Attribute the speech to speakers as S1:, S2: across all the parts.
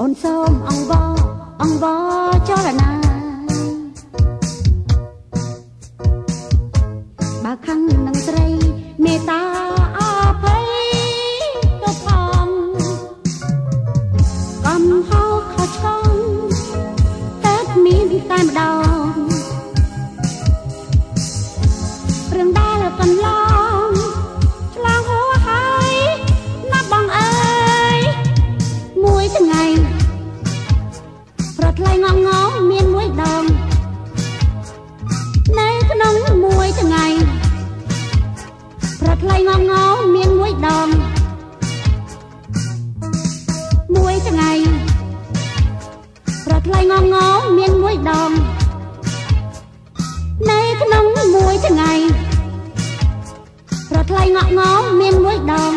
S1: នសូមអង្វរចលនាបើខឹងនឹងស្រីមេត្តាអភ័យទៅផងកំហុសខុសឆ្គងតែមានតែម្ដងរឿងដែលកន្លងឆ្លងហួរហើយណាបងអើយមួយថ្ងៃប្រថ្លៃងងមានមួយដងនៅក្នុងមួយថ្ងៃប្រថ្លៃងងមានមួយដងមួយថ្ងៃប្រថ្លៃងងមានមួយដងនៅក្នុងមួយថ្ងៃប្រថ្លៃងងមានមួយដង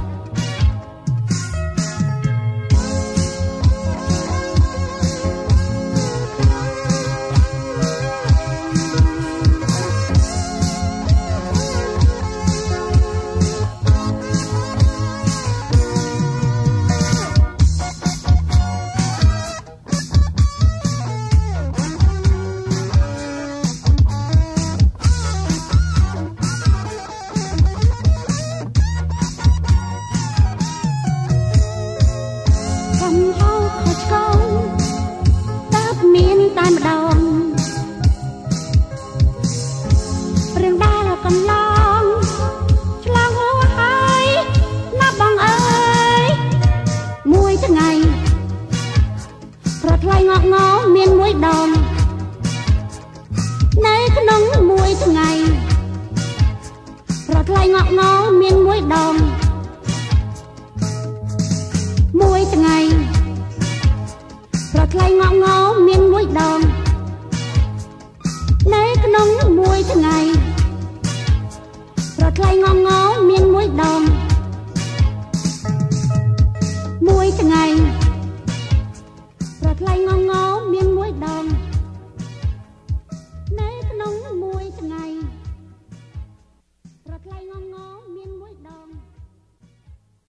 S1: មានតែម្ដងរឿងដែលកន្លងឆ្លងហួរហើយណាបងអើយមួយថ្ងៃប្រថ្លៃងងមានមួយដងនៅក្នុងមួយថ្ងៃប្រថ្លៃងងមានមួយដងមួយថ្ងៃប្រថ្លៃងង